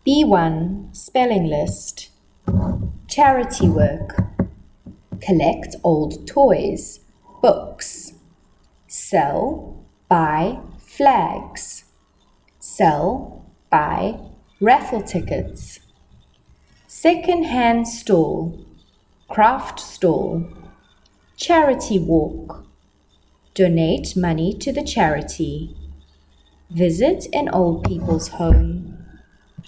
B1 Spelling List. Charity work. Collect old toys, books. Sell, buy flags. Sell, buy raffle tickets. Second-hand stall, craft stall. Charity walk. Donate money to the charity. Visit an old people's home.